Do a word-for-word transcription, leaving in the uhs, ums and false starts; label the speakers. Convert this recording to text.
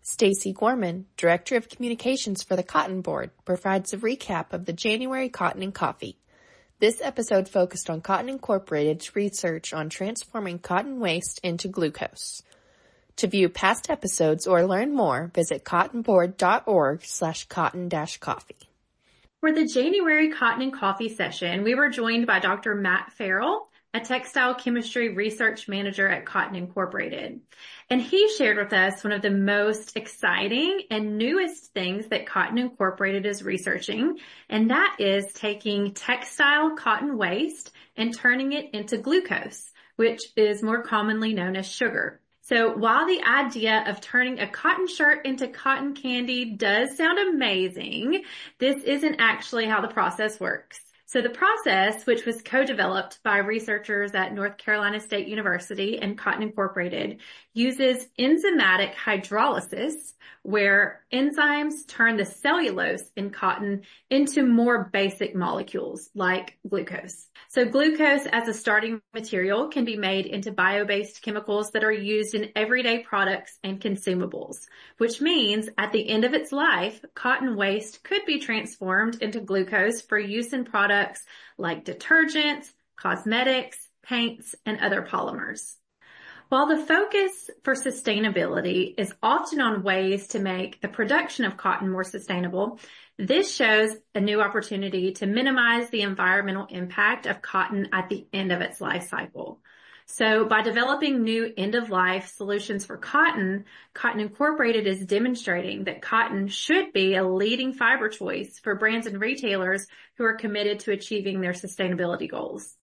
Speaker 1: Stacy Gorman, Director of Communications for the Cotton Board, provides a recap of the January Cotton and Coffee. This episode focused on Cotton Incorporated's research on transforming cotton waste into glucose. To view past episodes or learn more, visit cottonboard.org slash cotton dash coffee.
Speaker 2: For the January Cotton and Coffee session, we were joined by Doctor Matt Farrell, a textile chemistry research manager at Cotton Incorporated. And he shared with us one of the most exciting and newest things that Cotton Incorporated is researching, and that is taking textile cotton waste and turning it into glucose, which is more commonly known as sugar. So while the idea of turning a cotton shirt into cotton candy does sound amazing, this isn't actually how the process works. So the process, which was co-developed by researchers at North Carolina State University and Cotton Incorporated, uses enzymatic hydrolysis, where enzymes turn the cellulose in cotton into more basic molecules like glucose. So glucose as a starting material can be made into bio-based chemicals that are used in everyday products and consumables, which means at the end of its life, cotton waste could be transformed into glucose for use in products like detergents, cosmetics, paints, and other polymers. While the focus for sustainability is often on ways to make the production of cotton more sustainable, this shows a new opportunity to minimize the environmental impact of cotton at the end of its life cycle. So by developing new end-of-life solutions for cotton, Cotton Incorporated is demonstrating that cotton should be a leading fiber choice for brands and retailers who are committed to achieving their sustainability goals.